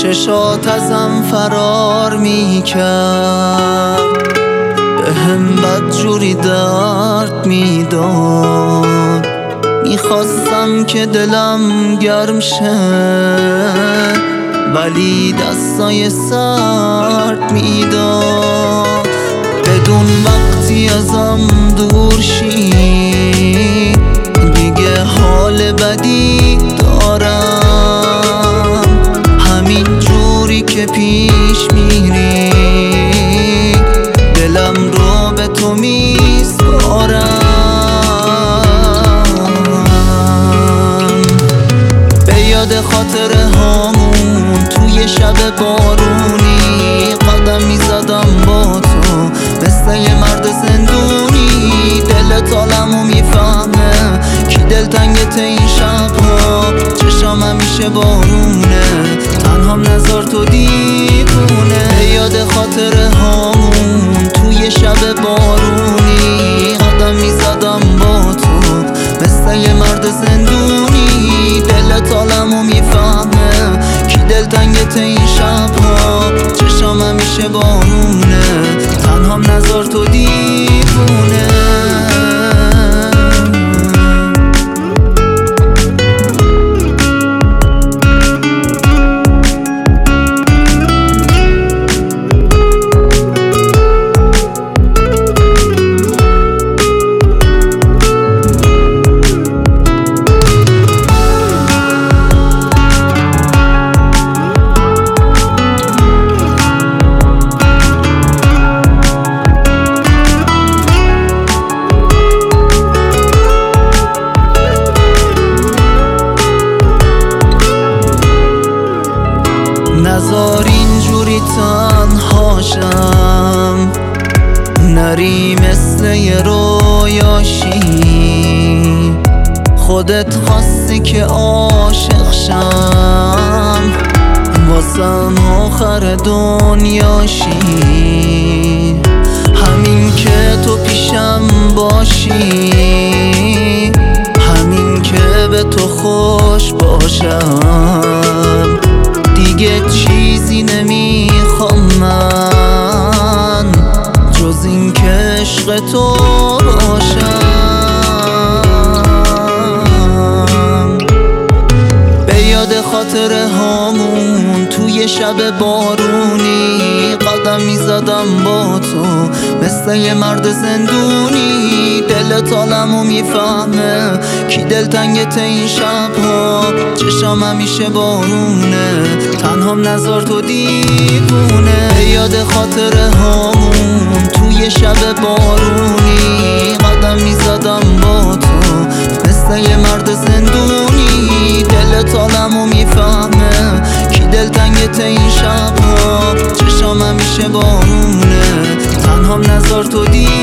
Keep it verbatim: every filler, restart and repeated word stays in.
چشات ازم فرار میکرد، به هم بدجوری درد میداد. میخواستم که دلم گرم شه، ولی دستای سرد میداد. بدون وقتی ازم دور شی، دیگه حال بدی دارم. همین جوری که پیش میری، دلم رو به تو میسپارم. به یاد خاطره هامون توی شب بارونی، قدم میزدم با تو مثل یه مرد زندونی. دلت عالمو میفهمه کی دلتنگت این شبها، چشام همیشه بارونه، تنهام نذار تو دیوونه. به یاد خاطره هامون توی شب بارونی، قدم میزدم با تو مثل یه مرد زندونی. دلت عالمو میفهمه کی دلتنگت این شبها، چشام همیشه بارونه، تنهام نذار تو دیوونه. نذار اینجوری تنهاشم، نری مثل یه رویاشی. خودت خواستی که عاشق شم، واسم آخر دنیاشی. همین که تو پیشم باشی، همین که به تو خوش باشم. دیگه چیزی نمیخوام من، جز این که عشق تو باشم. به یاد خاطره هامون توی شب بارونی، قدم میزدم با تو مثل یه مرد زندونی. دلت عالمو میفهمه کی دلتنگت این شبها، چشام همیشه بارونه، تنهام نذار تو دیوونه. به یاد خاطره هامون توی شب بارونی، قدم میزدم با تو مثل یه مرد زندونی. دلت عالمو میفهمه کی دلتنگت این شبها، چشام همیشه بارونه، تنهام نذار تو دیوونه.